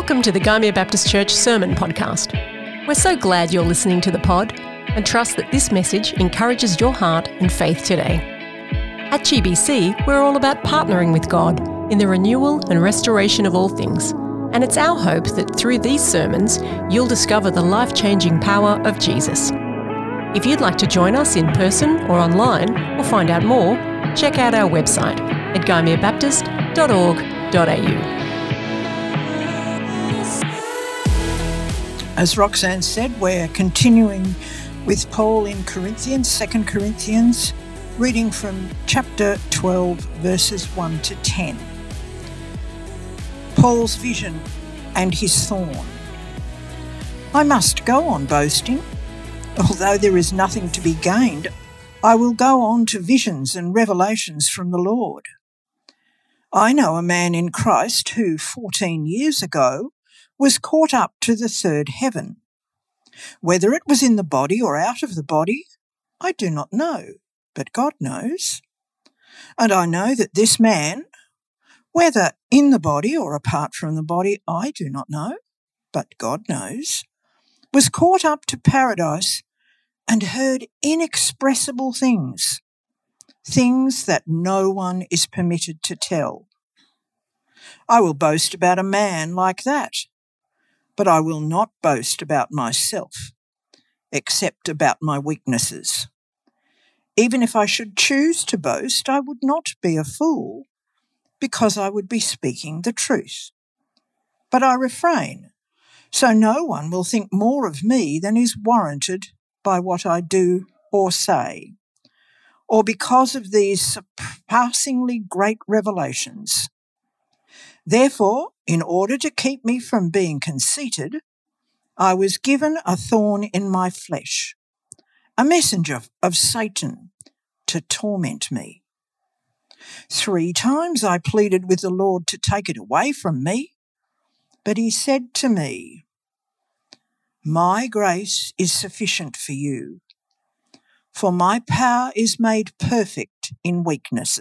Welcome to the Gymea Baptist Church Sermon Podcast. We're so glad you're listening to the pod and trust that this message encourages your heart and faith today. At GBC, we're all about partnering with God in the renewal and restoration of all things, and it's our hope that through these sermons, you'll discover the life-changing power of Jesus. If you'd like to join us in person or online or find out more, check out our website at gymeabaptist.org.au. As Roxanne said, we're continuing with Paul in Corinthians, 2 Corinthians, reading from chapter 12, verses 1 to 10. Paul's vision and his thorn. I must go on boasting. Although there is nothing to be gained, I will go on to visions and revelations from the Lord. I know a man in Christ who 14 years ago was caught up to the third heaven. Whether it was in the body or out of the body, I do not know, but God knows. And I know that this man, whether in the body or apart from the body, I do not know, but God knows, was caught up to paradise and heard inexpressible things, things that no one is permitted to tell. I will boast about a man like that, but I will not boast about myself, except about my weaknesses. Even if I should choose to boast, I would not be a fool, because I would be speaking the truth. But I refrain, so no one will think more of me than is warranted by what I do or say, or because of these surpassingly great revelations. Therefore, in order to keep me from being conceited, I was given a thorn in my flesh, a messenger of Satan to torment me. 3 times I pleaded with the Lord to take it away from me, but he said to me, "My grace is sufficient for you, for my power is made perfect in weakness.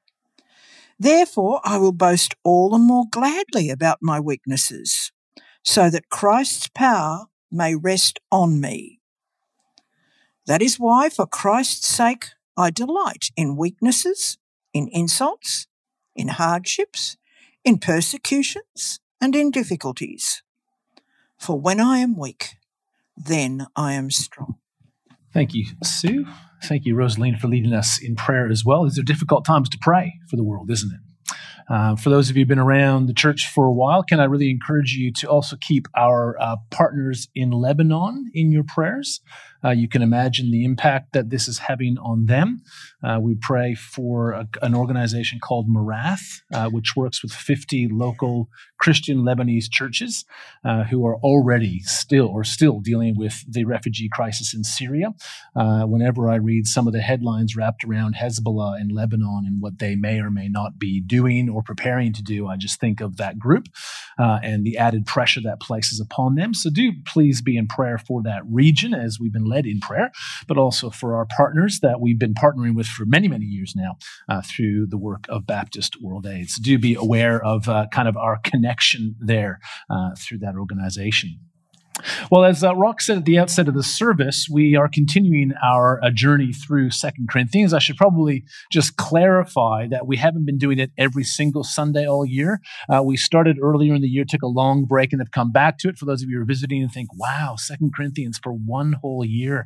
Therefore, I will boast all the more gladly about my weaknesses, so that Christ's power may rest on me. That is why, for Christ's sake, I delight in weaknesses, in insults, in hardships, in persecutions, and in difficulties. For when I am weak, then I am strong." Thank you, Sue. Thank you, Rosaline, for leading us in prayer as well. These are difficult times to pray for the world, isn't it? For those of you who've been around the church for a while, can I really encourage you to also keep our partners in Lebanon in your prayers? You can imagine the impact that this is having on them. We pray for an organization called Marath, which works with 50 local Christian Lebanese churches who are already still dealing with the refugee crisis in Syria. Whenever I read some of the headlines wrapped around Hezbollah in Lebanon and what they may or may not be doing or preparing to do, I just think of that group and the added pressure that places upon them. So do please be in prayer for that region as we've been led in prayer, but also for our partners that we've been partnering with for many, many years now through the work of Baptist World Aid. So do be aware of kind of our connection there through that organization. Well, as Rock said at the outset of the service, we are continuing our journey through 2 Corinthians. I should probably just clarify that we haven't been doing it every single Sunday all year. We started earlier in the year, took a long break, and have come back to it. For those of you who are visiting and think, wow, 2 Corinthians for one whole year.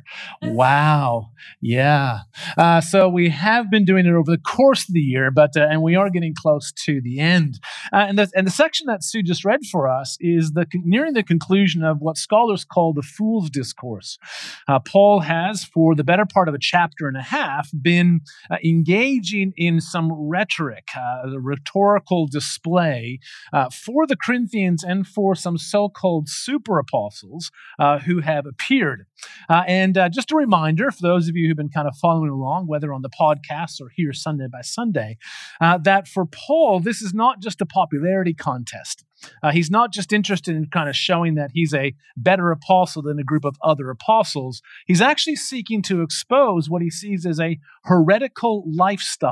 Wow. Yeah. So we have been doing it over the course of the year, and we are getting close to the end. And the section that Sue just read for us is nearing the conclusion of what scholars call the Fool's Discourse. Paul has, for the better part of a chapter and a half, been engaging in some rhetoric, the rhetorical display for the Corinthians and for some so-called super apostles who have appeared. And just a reminder for those of you who've been kind of following along, whether on the podcast or here Sunday by Sunday, that for Paul, this is not just a popularity contest. He's not just interested in kind of showing that he's a better apostle than a group of other apostles. He's actually seeking to expose what he sees as a heretical lifestyle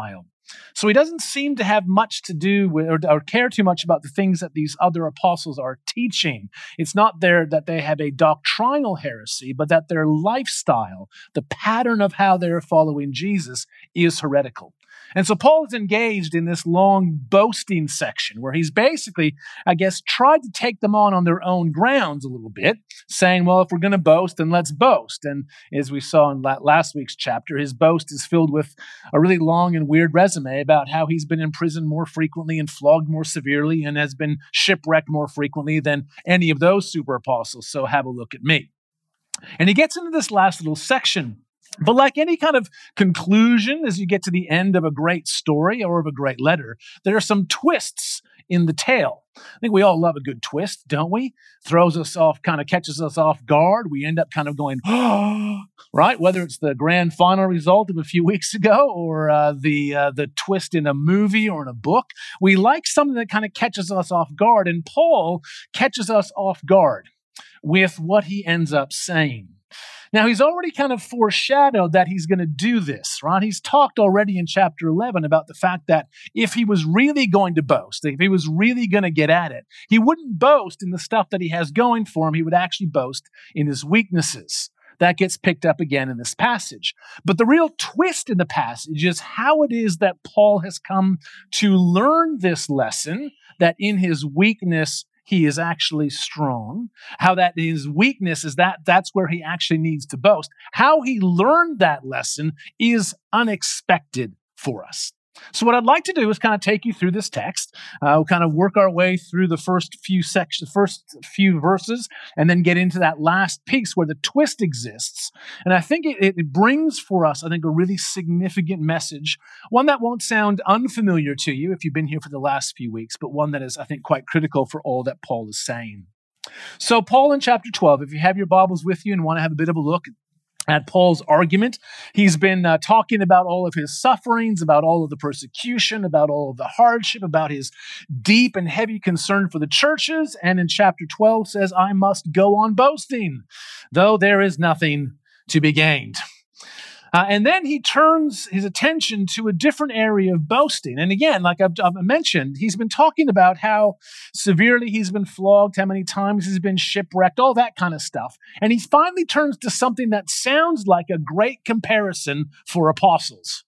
So he doesn't seem to have much to do with or care too much about the things that these other apostles are teaching. It's not there that they have a doctrinal heresy, but that their lifestyle, the pattern of how they're following Jesus, is heretical. And so Paul is engaged in this long boasting section where he's basically, I guess, tried to take them on their own grounds a little bit, saying, well, if we're going to boast, then let's boast. And as we saw in last week's chapter, his boast is filled with a really long and weird resume about how he's been in prison more frequently and flogged more severely and has been shipwrecked more frequently than any of those super apostles. So have a look at me. And he gets into this last little section. But like any kind of conclusion, as you get to the end of a great story or of a great letter, there are some twists in the tale. I think we all love a good twist, don't we? Throws us off, kind of catches us off guard. We end up kind of going, oh, right? Whether it's the grand final result of a few weeks ago or the twist in a movie or in a book. We like something that kind of catches us off guard. And Paul catches us off guard with what he ends up saying. Now, he's already kind of foreshadowed that he's going to do this, right? He's talked already in chapter 11 about the fact that if he was really going to boast, if he was really going to get at it, he wouldn't boast in the stuff that he has going for him. He would actually boast in his weaknesses. That gets picked up again in this passage. But the real twist in the passage is how it is that Paul has come to learn this lesson, that in his weakness, he is actually strong, how that his weakness is that's where he actually needs to boast. How he learned that lesson is unexpected for us. So what I'd like to do is kind of take you through this text. We'll kind of work our way through the first few verses, and then get into that last piece where the twist exists. And I think it brings for us, I think, a really significant message, one that won't sound unfamiliar to you if you've been here for the last few weeks, but one that is, I think, quite critical for all that Paul is saying. So Paul in chapter 12, if you have your Bibles with you and want to have a bit of a look at Paul's argument, he's been talking about all of his sufferings, about all of the persecution, about all of the hardship, about his deep and heavy concern for the churches. And in chapter 12 says, I must go on boasting, though there is nothing to be gained. And then he turns his attention to a different area of boasting. And again, like I've mentioned, he's been talking about how severely he's been flogged, how many times he's been shipwrecked, all that kind of stuff. And he finally turns to something that sounds like a great comparison for apostles.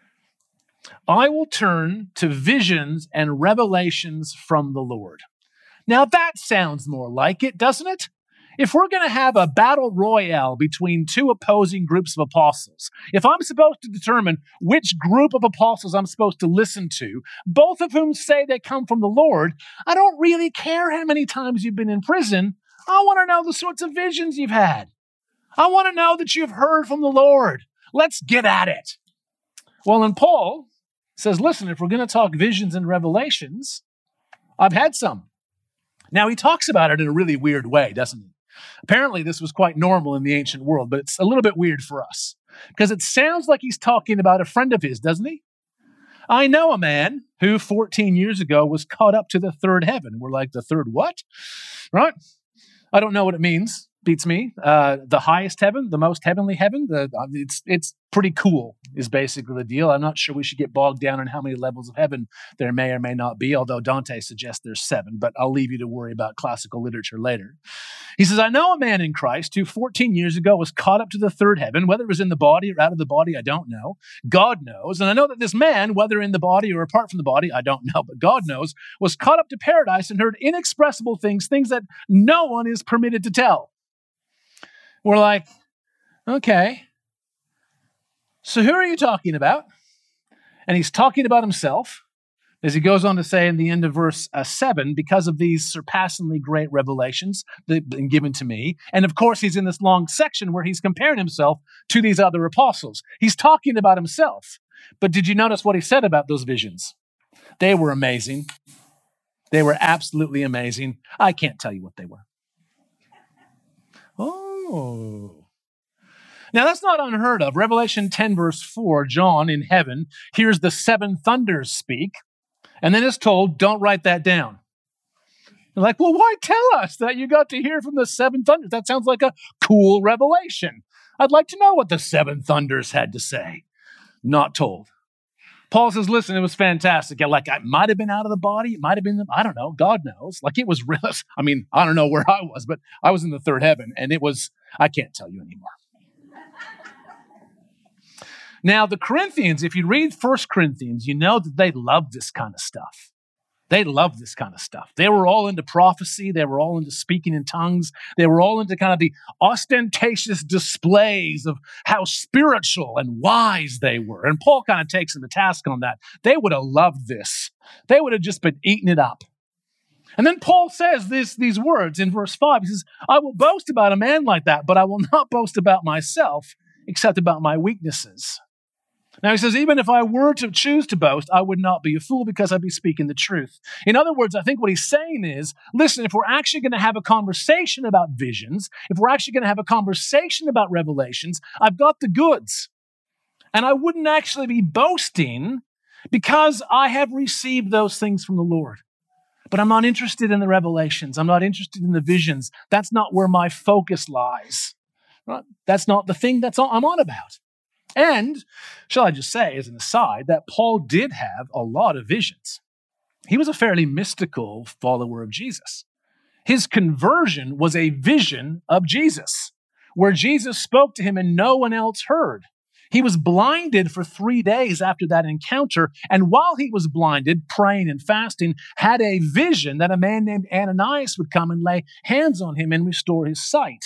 I will turn to visions and revelations from the Lord. Now that sounds more like it, doesn't it? If we're going to have a battle royale between two opposing groups of apostles, if I'm supposed to determine which group of apostles I'm supposed to listen to, both of whom say they come from the Lord, I don't really care how many times you've been in prison. I want to know the sorts of visions you've had. I want to know that you've heard from the Lord. Let's get at it. Well, and Paul says, listen, if we're going to talk visions and revelations, I've had some. Now, he talks about it in a really weird way, doesn't he? Apparently, this was quite normal in the ancient world, but it's a little bit weird for us because it sounds like he's talking about a friend of his, doesn't he? I know a man who 14 years ago was caught up to the third heaven. We're like, the third what? Right? I don't know what it means. Beats me. The highest heaven, the most heavenly heaven. It's pretty cool is basically the deal. I'm not sure we should get bogged down in how many levels of heaven there may or may not be, although Dante suggests there's 7, but I'll leave you to worry about classical literature later. He says, I know a man in Christ who 14 years ago was caught up to the third heaven, whether it was in the body or out of the body, I don't know. God knows. And I know that this man, whether in the body or apart from the body, I don't know, but God knows, was caught up to paradise and heard inexpressible things that no one is permitted to tell. We're like, okay, so who are you talking about? And he's talking about himself, as he goes on to say in the end of verse 7, because of these surpassingly great revelations that have been given to me. And of course, he's in this long section where he's comparing himself to these other apostles. He's talking about himself. But did you notice what he said about those visions? They were amazing. They were absolutely amazing. I can't tell you what they were. Oh. Now, that's not unheard of. Revelation 10, verse 4, John in heaven hears the 7 thunders speak, and then is told, don't write that down. They're like, well, why tell us that you got to hear from the 7 thunders? That sounds like a cool revelation. I'd like to know what the 7 thunders had to say. Not told. Paul says, listen, it was fantastic. Like, I might have been out of the body. It might have been, I don't know. God knows. Like, it was real. I mean, I don't know where I was, but I was in the third heaven, and it was, I can't tell you anymore. Now, the Corinthians, if you read 1 Corinthians, you know that they loved this kind of stuff. They loved this kind of stuff. They were all into prophecy. They were all into speaking in tongues. They were all into kind of the ostentatious displays of how spiritual and wise they were. And Paul kind of takes them to task on that. They would have loved this. They would have just been eating it up. And then Paul says these words in verse 5. He says, I will boast about a man like that, but I will not boast about myself, except about my weaknesses. Now he says, even if I were to choose to boast, I would not be a fool because I'd be speaking the truth. In other words, I think what he's saying is, listen, if we're actually going to have a conversation about visions, if we're actually going to have a conversation about revelations, I've got the goods. And I wouldn't actually be boasting because I have received those things from the Lord. But I'm not interested in the revelations. I'm not interested in the visions. That's not where my focus lies. Right? That's not the thing I'm on about. And, shall I just say, as an aside, that Paul did have a lot of visions. He was a fairly mystical follower of Jesus. His conversion was a vision of Jesus, where Jesus spoke to him and no one else heard. He was blinded for 3 days after that encounter, and while he was blinded, praying and fasting, had a vision that a man named Ananias would come and lay hands on him and restore his sight.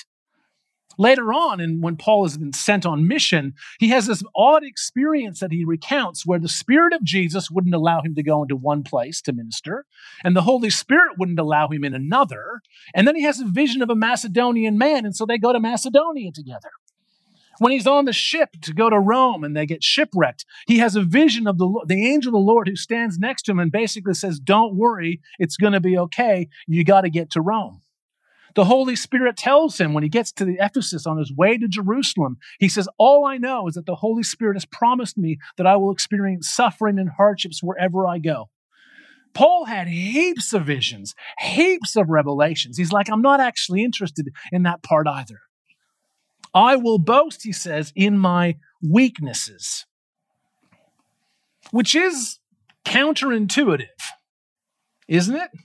Later on, and when Paul has been sent on mission, he has this odd experience that he recounts where the Spirit of Jesus wouldn't allow him to go into one place to minister, and the Holy Spirit wouldn't allow him in another. And then he has a vision of a Macedonian man, and so they go to Macedonia together. When he's on the ship to go to Rome and they get shipwrecked, he has a vision of the angel of the Lord who stands next to him and basically says, don't worry, it's going to be okay. You got to get to Rome. The Holy Spirit tells him when he gets to the Ephesus on his way to Jerusalem, he says, all I know is that the Holy Spirit has promised me that I will experience suffering and hardships wherever I go. Paul had heaps of visions, heaps of revelations. He's like, I'm not actually interested in that part either. I will boast, he says, in my weaknesses, which is counterintuitive, isn't it?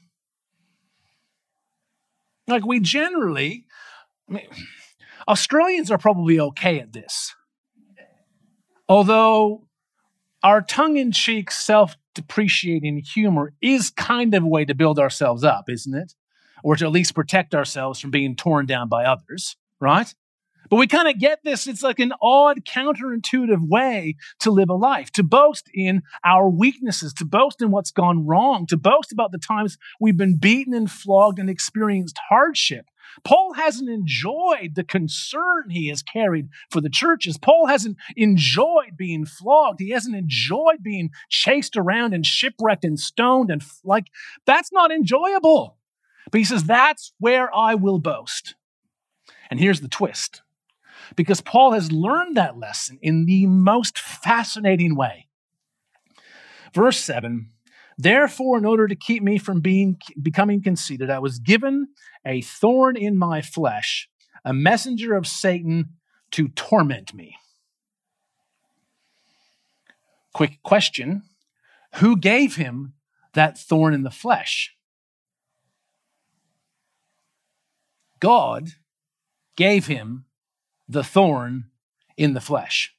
Like we generally, Australians are probably okay at this. Although our tongue-in-cheek, self-depreciating humor is kind of a way to build ourselves up, isn't it? Or to at least protect ourselves from being torn down by others, right? But we kind of get this. It's like an odd, counterintuitive way to live a life, to boast in our weaknesses, to boast in what's gone wrong, to boast about the times we've been beaten and flogged and experienced hardship. Paul hasn't enjoyed the concern he has carried for the churches. Paul hasn't enjoyed being flogged. He hasn't enjoyed being chased around and shipwrecked and stoned. And that's not enjoyable. But he says, that's where I will boast. And here's the twist. Because Paul has learned that lesson in the most fascinating way. Verse 7, therefore, in order to keep me from becoming conceited, I was given a thorn in my flesh, a messenger of Satan to torment me. Quick question, who gave him that thorn in the flesh? God gave him the thorn in the flesh.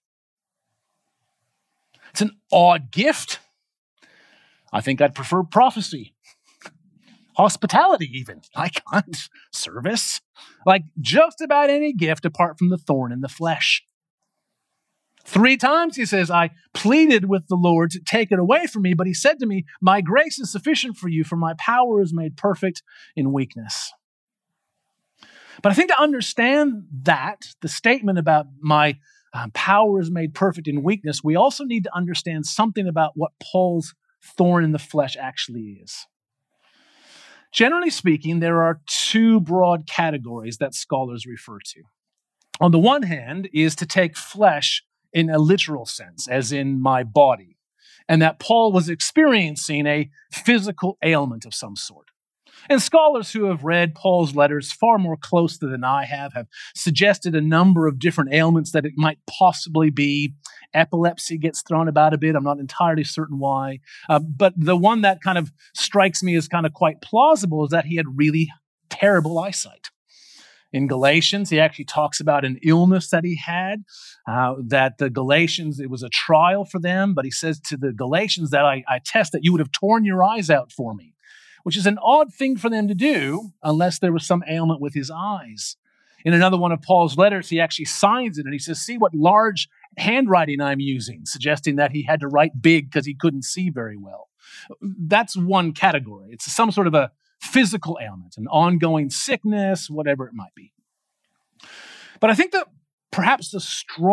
It's an odd gift. I think I'd prefer prophecy, hospitality even. I can't service. Like just about any gift apart from the thorn in the flesh. 3 times he says, I pleaded with the Lord to take it away from me, but he said to me, my grace is sufficient for you, for my power is made perfect in weakness. But I think to understand that, the statement about my power is made perfect in weakness, we also need to understand something about what Paul's thorn in the flesh actually is. Generally speaking, there are 2 broad categories that scholars refer to. On the one hand is to take flesh in a literal sense, as in my body, and that Paul was experiencing a physical ailment of some sort. And scholars who have read Paul's letters far more closely than I have suggested a number of different ailments that it might possibly be. Epilepsy gets thrown about a bit. I'm not entirely certain why. But the one that kind of strikes me as kind of quite plausible is that he had really terrible eyesight. In Galatians, he actually talks about an illness that he had, that the Galatians, it was a trial for them, but he says to the Galatians that I test that you would have torn your eyes out for me, which is an odd thing for them to do unless there was some ailment with his eyes. In another one of Paul's letters, he actually signs it and he says, see what large handwriting I'm using, suggesting that he had to write big because he couldn't see very well. That's one category. It's some sort of a physical ailment, an ongoing sickness, whatever it might be. But I think that perhaps the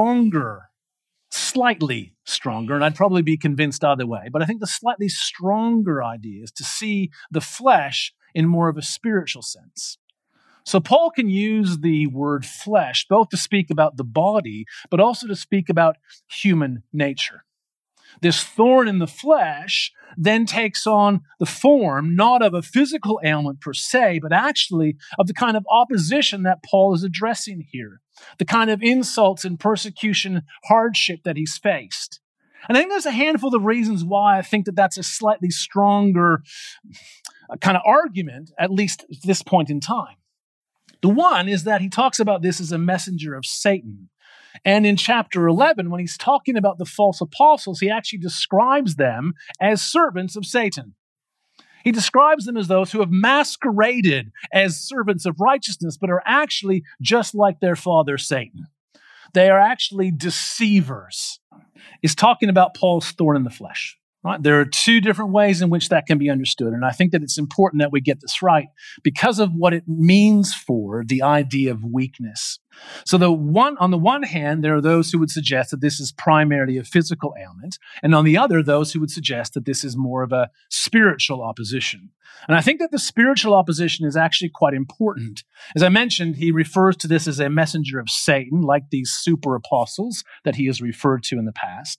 slightly stronger, and I'd probably be convinced either way, but I think the slightly stronger idea is to see the flesh in more of a spiritual sense. So Paul can use the word flesh both to speak about the body, but also to speak about human nature. This thorn in the flesh then takes on the form not of a physical ailment per se, but actually of the kind of opposition that Paul is addressing here, the kind of insults and persecution, hardship that he's faced. And I think there's a handful of reasons why I think that that's a slightly stronger kind of argument, at least at this point in time. The one is that he talks about this as a messenger of Satan. And in chapter 11, when he's talking about the false apostles, he actually describes them as servants of Satan. He describes them as those who have masqueraded as servants of righteousness, but are actually just like their father, Satan. They are actually deceivers. He's talking about Paul's thorn in the flesh. Right? There are two different ways in which that can be understood, and I think that it's important that we get this right because of what it means for the idea of weakness. So on the one hand, there are those who would suggest that this is primarily a physical ailment, and on the other, those who would suggest that this is more of a spiritual opposition. And I think that the spiritual opposition is actually quite important. As I mentioned, he refers to this as a messenger of Satan, like these super apostles that he has referred to in the past.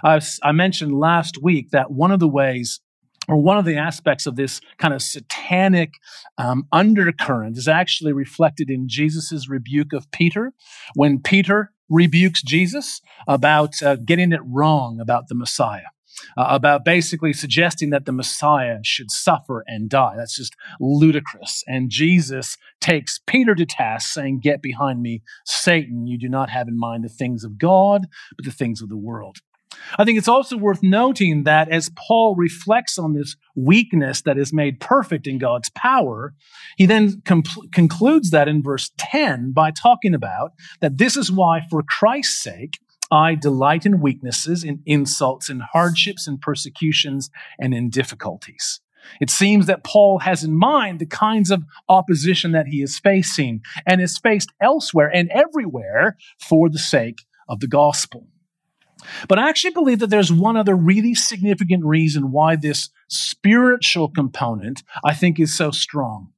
I mentioned last week that one of the ways or one of the aspects of this kind of satanic undercurrent is actually reflected in Jesus' rebuke of Peter. When Peter rebukes Jesus about getting it wrong about the Messiah, about basically suggesting that the Messiah should suffer and die. That's just ludicrous. And Jesus takes Peter to task, saying, "Get behind me, Satan. You do not have in mind the things of God, but the things of the world." I think it's also worth noting that as Paul reflects on this weakness that is made perfect in God's power, he then concludes that in verse 10 by talking about that this is why, for Christ's sake, I delight in weaknesses, in insults, in hardships, in persecutions, and in difficulties. It seems that Paul has in mind the kinds of opposition that he is facing and is faced elsewhere and everywhere for the sake of the gospel. But I actually believe that there's one other really significant reason why this spiritual component, I think, is so strong.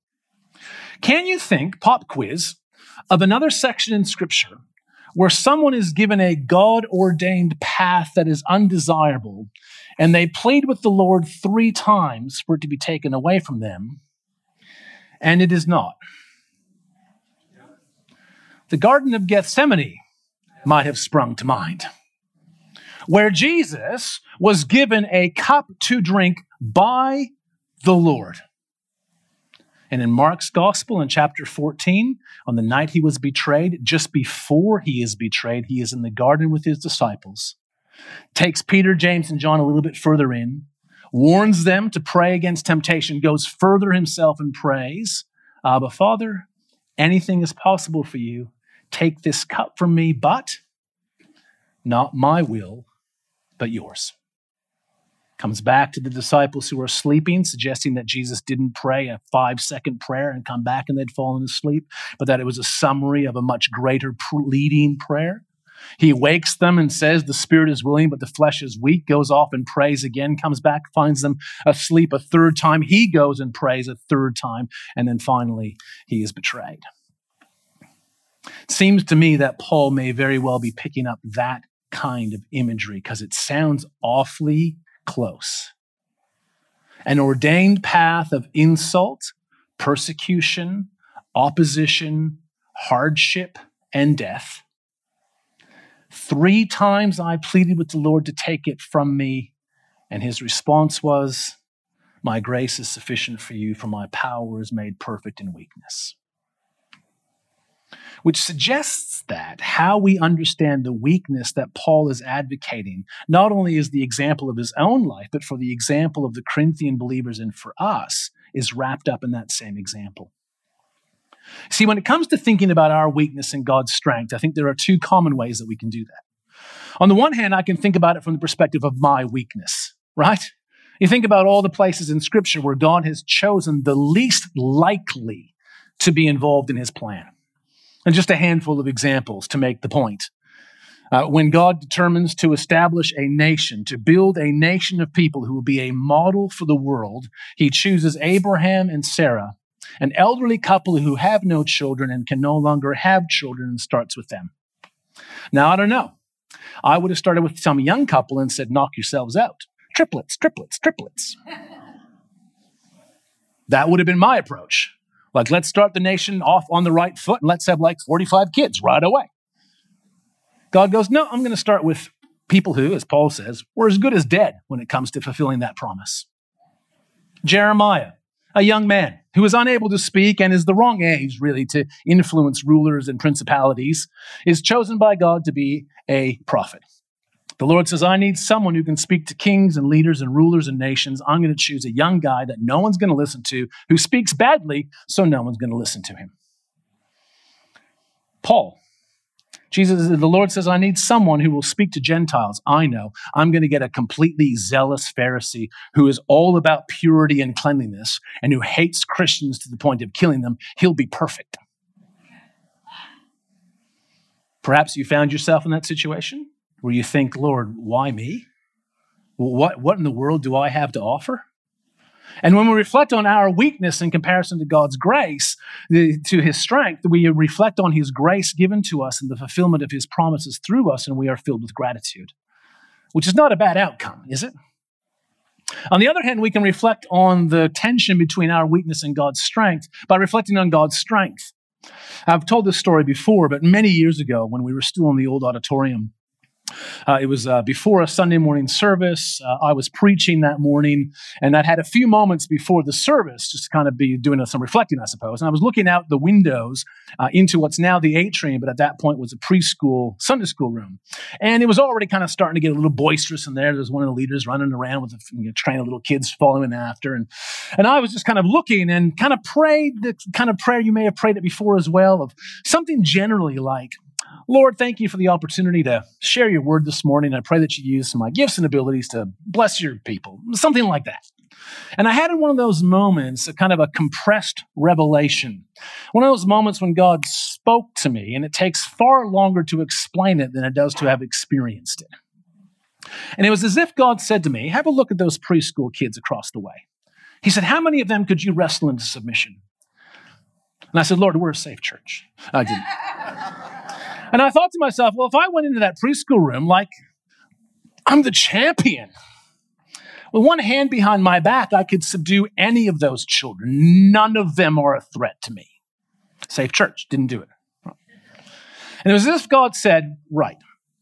Can you think, pop quiz, of another section in Scripture where someone is given a God-ordained path that is undesirable, and they plead with the Lord 3 times for it to be taken away from them, and it is not? The Garden of Gethsemane might have sprung to mind, where Jesus was given a cup to drink by the Lord. And in Mark's Gospel in chapter 14, on the night he was betrayed, just before he is betrayed, he is in the garden with his disciples, takes Peter, James, and John a little bit further in, warns them to pray against temptation, goes further himself and prays, "Abba, Father, anything is possible for you. Take this cup from me, but not my will, but yours." Comes back to the disciples who are sleeping, suggesting that Jesus didn't pray a 5-second prayer and come back and they'd fallen asleep, but that it was a summary of a much greater leading prayer. He wakes them and says, "The spirit is willing, but the flesh is weak," goes off and prays again, comes back, finds them asleep a 3rd time. He goes and prays a 3rd time, and then finally he is betrayed. It seems to me that Paul may very well be picking up that kind of imagery because it sounds awfully close. An ordained path of insult, persecution, opposition, hardship, and death. 3 times I pleaded with the Lord to take it from me, and his response was, "My grace is sufficient for you, for my power is made perfect in weakness." Which suggests that how we understand the weakness that Paul is advocating not only is the example of his own life, but for the example of the Corinthian believers and for us, is wrapped up in that same example. See, when it comes to thinking about our weakness and God's strength, I think there are 2 common ways that we can do that. On the one hand, I can think about it from the perspective of my weakness, right? You think about all the places in Scripture where God has chosen the least likely to be involved in his plan. And just a handful of examples to make the point. When God determines to establish a nation, to build a nation of people who will be a model for the world, he chooses Abraham and Sarah, an elderly couple who have no children and can no longer have children, and starts with them. Now, I don't know. I would have started with some young couple and said, knock yourselves out. Triplets, triplets, triplets. That would have been my approach. Like, let's start the nation off on the right foot and let's have like 45 kids right away. God goes, no, I'm going to start with people who, as Paul says, were as good as dead when it comes to fulfilling that promise. Jeremiah, a young man who is unable to speak and is the wrong age, really, to influence rulers and principalities, is chosen by God to be a prophet. The Lord says, I need someone who can speak to kings and leaders and rulers and nations. I'm going to choose a young guy that no one's going to listen to, who speaks badly, so no one's going to listen to him. Paul, the Lord says, I need someone who will speak to Gentiles. I know I'm going to get a completely zealous Pharisee who is all about purity and cleanliness and who hates Christians to the point of killing them. He'll be perfect. Perhaps you found yourself in that situation where you think, Lord, why me? What in the world do I have to offer? And when we reflect on our weakness in comparison to God's grace, to his strength, we reflect on his grace given to us and the fulfillment of his promises through us, and we are filled with gratitude, which is not a bad outcome, is it? On the other hand, we can reflect on the tension between our weakness and God's strength by reflecting on God's strength. I've told this story before, but many years ago when we were still in the old auditorium, it was before a Sunday morning service. I was preaching that morning, and I'd had a few moments before the service just to kind of be doing some reflecting, I suppose. And I was looking out the windows into what's now the atrium, but at that point was a preschool Sunday school room. And it was already kind of starting to get a little boisterous in there. There was one of the leaders running around with a train of little kids following after. And I was just kind of looking and kind of prayed the kind of prayer you may have prayed it before as well, of something generally like, Lord, thank you for the opportunity to share your word this morning. I pray that you use my gifts and abilities to bless your people, something like that. And I had in one of those moments a kind of a compressed revelation, one of those moments when God spoke to me, and it takes far longer to explain it than it does to have experienced it. And it was as if God said to me, have a look at those preschool kids across the way. He said, how many of them could you wrestle into submission? And I said, Lord, we're a safe church. I didn't. And I thought to myself, well, if I went into that preschool room like I'm the champion, with one hand behind my back, I could subdue any of those children. None of them are a threat to me. Safe church, didn't do it. And it was as if God said, right.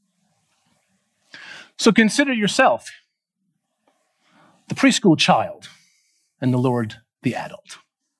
So consider yourself the preschool child and the Lord the adult.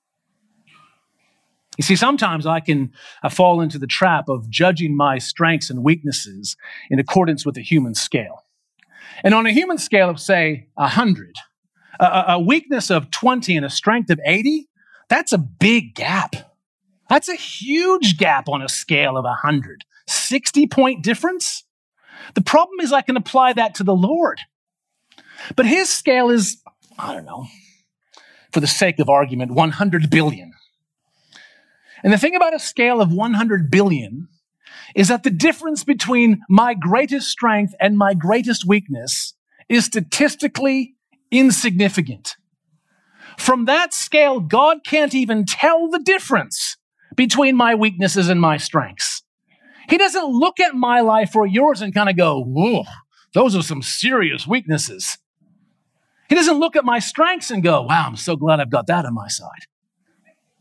You see, sometimes I can fall into the trap of judging my strengths and weaknesses in accordance with a human scale. And on a human scale of, say, 100, a weakness of 20 and a strength of 80, that's a big gap. That's a huge gap on a scale of 100. 60-point difference? The problem is I can apply that to the Lord. But his scale is, I don't know, for the sake of argument, 100 billion. And the thing about a scale of 100 billion is that the difference between my greatest strength and my greatest weakness is statistically insignificant. From that scale, God can't even tell the difference between my weaknesses and my strengths. He doesn't look at my life or yours and kind of go, whoa, those are some serious weaknesses. He doesn't look at my strengths and go, wow, I'm so glad I've got that on my side.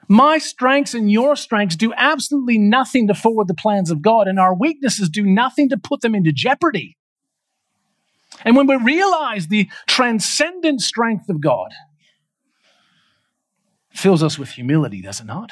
My strengths and your strengths do absolutely nothing to forward the plans of God, and our weaknesses do nothing to put them into jeopardy. And when we realize the transcendent strength of God, it fills us with humility, does it not?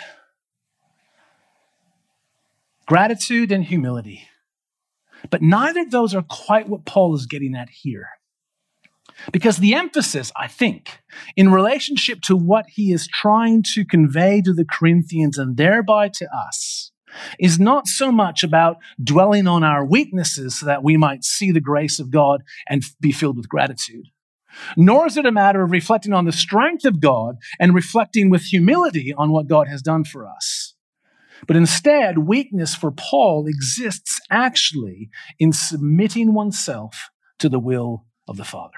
Gratitude and humility. But neither of those are quite what Paul is getting at here. Because the emphasis, I think, in relationship to what he is trying to convey to the Corinthians and thereby to us, is not so much about dwelling on our weaknesses so that we might see the grace of God and be filled with gratitude. Nor is it a matter of reflecting on the strength of God and reflecting with humility on what God has done for us. But instead, weakness for Paul exists actually in submitting oneself to the will of the Father.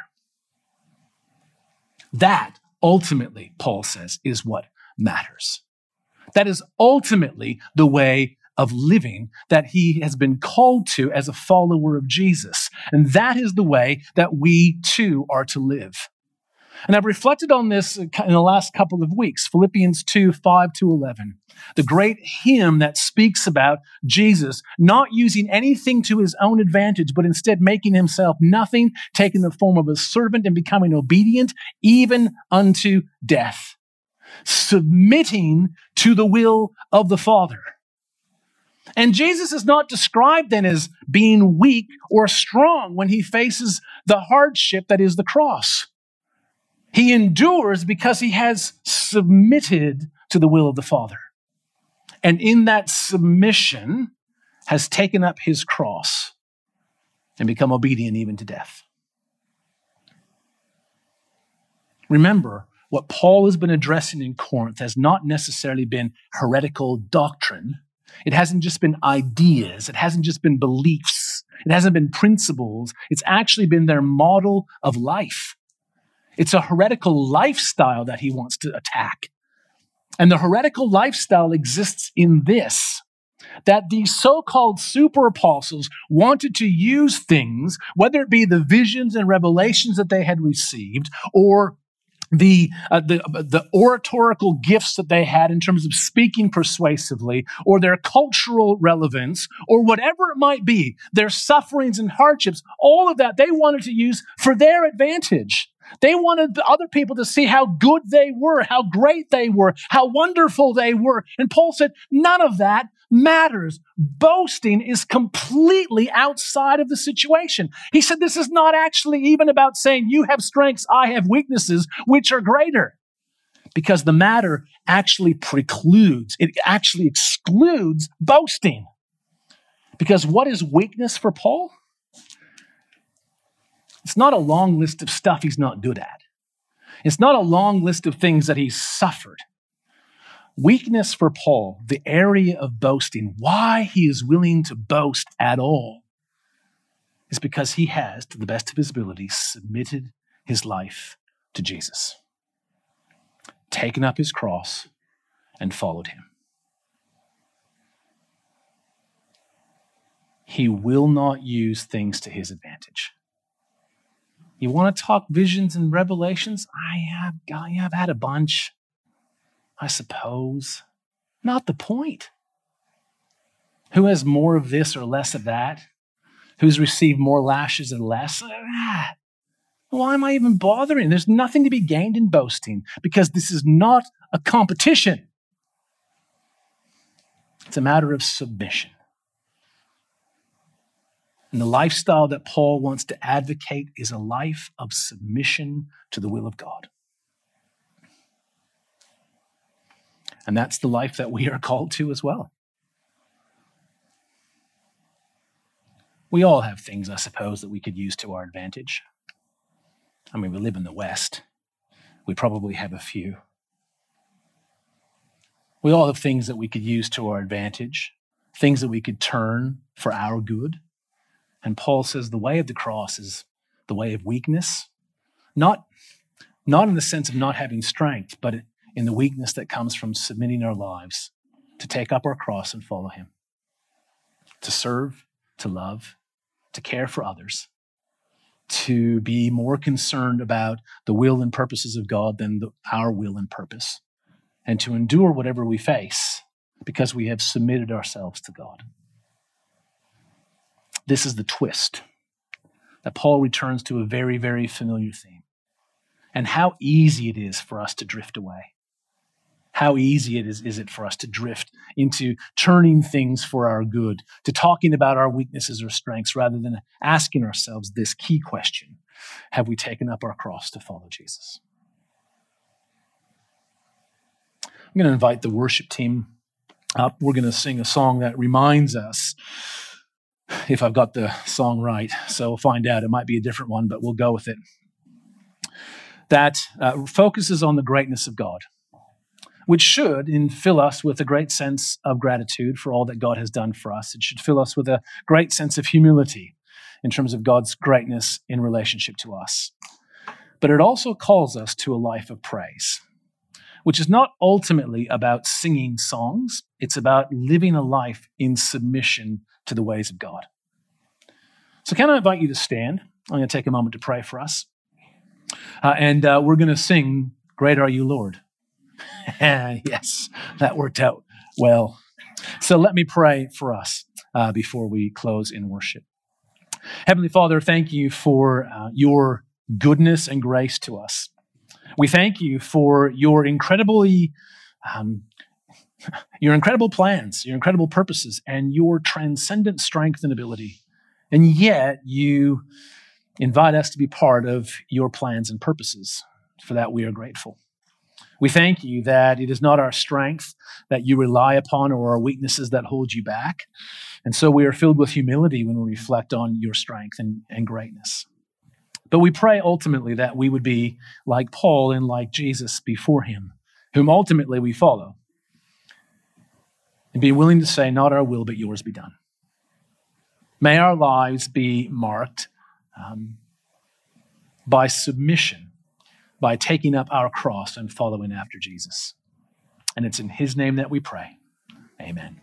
That ultimately, Paul says, is what matters. That is ultimately the way of living that he has been called to as a follower of Jesus. And that is the way that we too are to live. And I've reflected on this in the last couple of weeks, Philippians 2, 5-11, the great hymn that speaks about Jesus not using anything to his own advantage, but instead making himself nothing, taking the form of a servant and becoming obedient even unto death, submitting to the will of the Father. And Jesus is not described then as being weak or strong when he faces the hardship that is the cross. He endures because he has submitted to the will of the Father. And in that submission has taken up his cross and become obedient even to death. Remember, what Paul has been addressing in Corinth has not necessarily been heretical doctrine. It hasn't just been ideas. It hasn't just been beliefs. It hasn't been principles. It's actually been their model of life. It's a heretical lifestyle that he wants to attack. And the heretical lifestyle exists in this, that these so-called super apostles wanted to use things, whether it be the visions and revelations that they had received, or the oratorical gifts that they had in terms of speaking persuasively, or their cultural relevance, or whatever it might be, their sufferings and hardships, all of that they wanted to use for their advantage. They wanted other people to see how good they were, how great they were, how wonderful they were. And Paul said, none of that matters. Boasting is completely outside of the situation. He said, this is not actually even about saying you have strengths, I have weaknesses, which are greater. Because the matter actually actually excludes boasting. Because what is weakness for Paul? It's not a long list of stuff he's not good at. It's not a long list of things that he's suffered. Weakness for Paul, the area of boasting, why he is willing to boast at all, is because he has, to the best of his ability, submitted his life to Jesus, taken up his cross, and followed him. He will not use things to his advantage. You want to talk visions and revelations? I have had a bunch, I suppose. Not the point. Who has more of this or less of that? Who's received more lashes and less? Why am I even bothering? There's nothing to be gained in boasting because this is not a competition. It's a matter of submission. And the lifestyle that Paul wants to advocate is a life of submission to the will of God. And that's the life that we are called to as well. We all have things, I suppose, that we could use to our advantage. I mean, we live in the West. We probably have a few. We all have things that we could use to our advantage, things that we could turn for our good. And Paul says the way of the cross is the way of weakness, not in the sense of not having strength, but in the weakness that comes from submitting our lives to take up our cross and follow him, to serve, to love, to care for others, to be more concerned about the will and purposes of God than our will and purpose, and to endure whatever we face because we have submitted ourselves to God. This is the twist that Paul returns to a very, very familiar theme. And how easy it is for us to drift away. How easy is it for us to drift into turning things for our good, to talking about our weaknesses or strengths rather than asking ourselves this key question: have we taken up our cross to follow Jesus? I'm going to invite the worship team up. We're going to sing a song that reminds us, if I've got the song right, so we'll find out. It might be a different one, but we'll go with it. That focuses on the greatness of God, which should fill us with a great sense of gratitude for all that God has done for us. It should fill us with a great sense of humility in terms of God's greatness in relationship to us. But it also calls us to a life of praise, which is not ultimately about singing songs. It's about living a life in submission to the ways of God. So can I invite you to stand? I'm going to take a moment to pray for us. And we're going to sing, "Great Are You, Lord." Yes, that worked out well. So let me pray for us before we close in worship. Heavenly Father, thank you for your goodness and grace to us. We thank you for your incredible plans, your incredible purposes, and your transcendent strength and ability. And yet you invite us to be part of your plans and purposes. For that, we are grateful. We thank you that it is not our strength that you rely upon or our weaknesses that hold you back. And so we are filled with humility when we reflect on your strength and greatness. But we pray ultimately that we would be like Paul and like Jesus before him, whom ultimately we follow, and be willing to say, "Not our will, but yours be done." May our lives be marked by submission, by taking up our cross and following after Jesus. And it's in his name that we pray. Amen.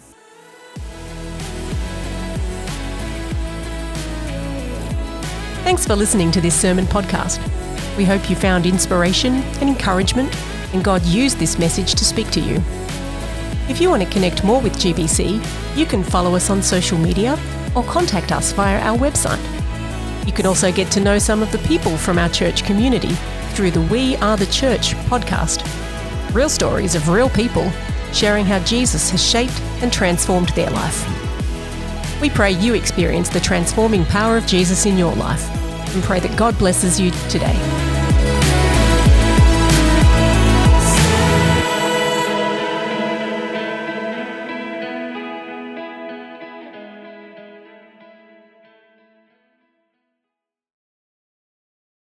Thanks for listening to this sermon podcast. We hope you found inspiration and encouragement, and God used this message to speak to you. If you want to connect more with GBC, you can follow us on social media or contact us via our website. You can also get to know some of the people from our church community through the We Are the Church podcast. Real stories of real people sharing how Jesus has shaped and transformed their life. We pray you experience the transforming power of Jesus in your life and pray that God blesses you today.